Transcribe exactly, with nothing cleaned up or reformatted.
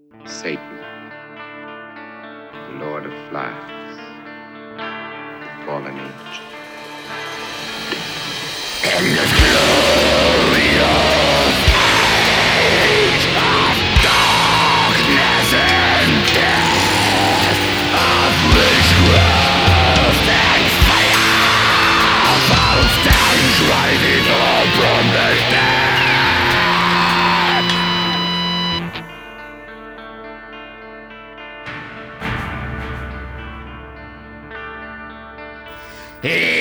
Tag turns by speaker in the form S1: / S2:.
S1: Satan, the Lord of Flies, the fallen angel.
S2: In this glorious age of darkness and death, of witchcraft and fire, foul stands rising up from the dead. He